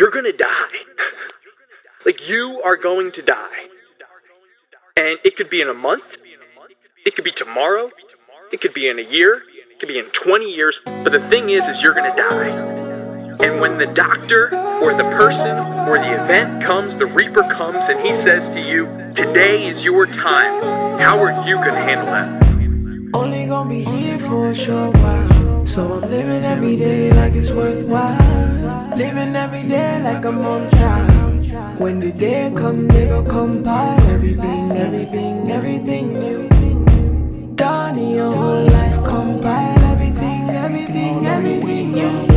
you're gonna die. Like, you are going to die. And it could be in a month, it could be tomorrow, it could be in a year, it could be in 20 years, but the thing is you're gonna die. And when the doctor or the person or the event comes, the reaper comes and he says to you, today is your time, how are you gonna handle that? Only gonna be here for a short while, so I'm living every day like it's worthwhile. Living every day like I'm on time. When the day come, they gon' compile everything, everything, everything new. Done in your whole life, compile everything, everything, everything new.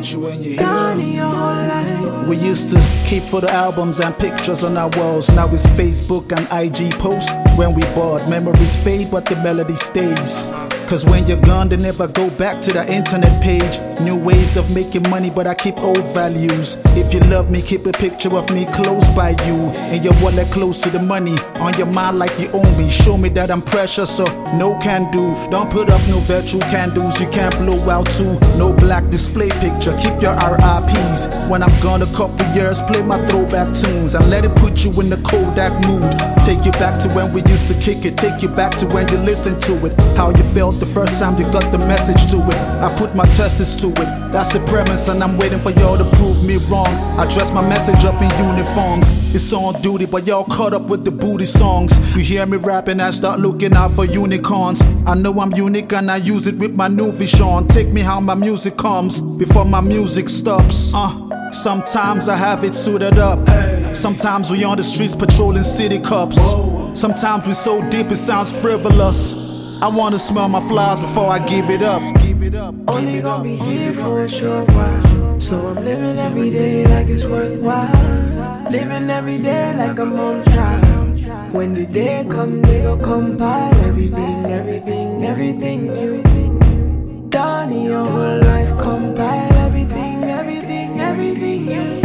Done in your whole life. We used to keep photo albums and pictures on our walls. Now it's Facebook and IG posts. When we bought, memories fade but the melody stays. Cause when you're gone, they never go back to the internet page. New ways of making money, but I keep old values. If you love me, keep a picture of me close by you. In your wallet close to the money, on your mind like you own me. Show me that I'm precious, so no can do. Don't put up no virtual candles, you can't blow out too. No black display picture, keep your RIPs. When I'm gone a couple years, play my throwback tunes and let it put you in the Kodak mood. Take you back to when we used to kick it, take you back to when you listened to it. How you felt the first time you got the message to it. I put my tests to it, that's the premise, and I'm waiting for y'all to prove me wrong. I dress my message up in uniforms. It's on duty, but y'all caught up with the booty songs. You hear me rapping, I start looking out for unicorns. I know I'm unique and I use it with my new vision. Take me how my music comes before my music stops. Sometimes I have it suited up. Sometimes we on the streets patrolling city cops. Sometimes we so deep it sounds frivolous. I wanna smell my flowers before I give it up. Only gonna be here for a short while, so I'm living every day like it's worthwhile. Living every day like I'm on time. When the day come, they gon' compile everything, everything, everything new. Done in your whole life, compile everything, everything, everything new.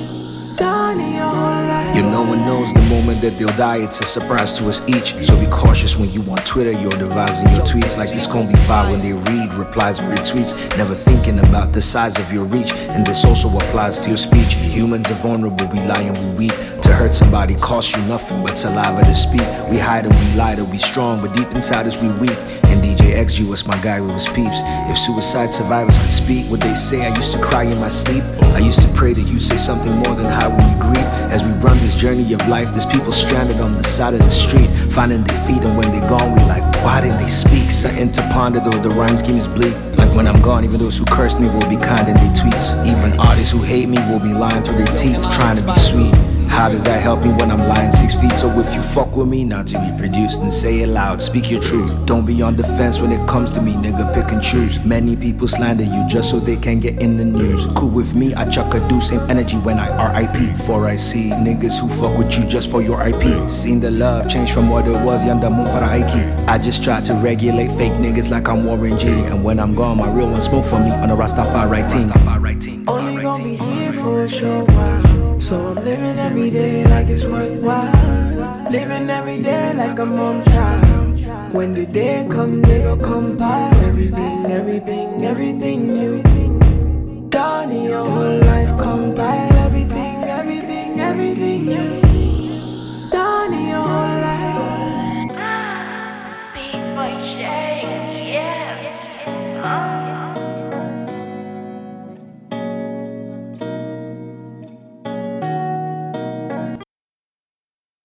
Done in your whole life. You know one knows the moment that they'll die, it's a surprise to us each. So be cautious when you on Twitter, you're devising your tweets. Like this gon' be fire when they read replies and retweets. Never thinking about the size of your reach. And this also applies to your speech. Humans are vulnerable, we lie and we weak. To hurt somebody costs you nothing but saliva to speak. We hide and we lie to be strong, but deep inside us we weak. And DJ XG was my guy with his peeps. If suicide survivors could speak, would they say I used to cry in my sleep? I used to pray that you say something more than how we greet. As we run this journey of life, there's people stranded on the side of the street, finding their feet, and when they're gone, we like, why didn't they speak? Something to ponder, though the rhyme scheme is bleak. Like when I'm gone, even those who cursed me will be kind in their tweets. Even artists who hate me will be lying through their teeth, trying to be sweet. How does that help me when I'm lying 6 feet? So if you fuck with me, not to be produced, and say it loud, speak your truth. Don't be on the fence when it comes to me, nigga, pick and choose. Many people slander you just so they can get in the news. Cool with me, I chuck a do same energy when I RIP. Before I see niggas who fuck with you just for your IP. Seen the love change from what it was, yanda move for the Ike. I just try to regulate fake niggas like I'm Warren G. And when I'm gone, my real ones smoke for me on a Rastafari team. Only gonna be here for a short while, so I'm living every day like it's worthwhile. Living every day like I'm on time. When the day come, they gon' compile everything, everything, everything new. Done in your whole life, compile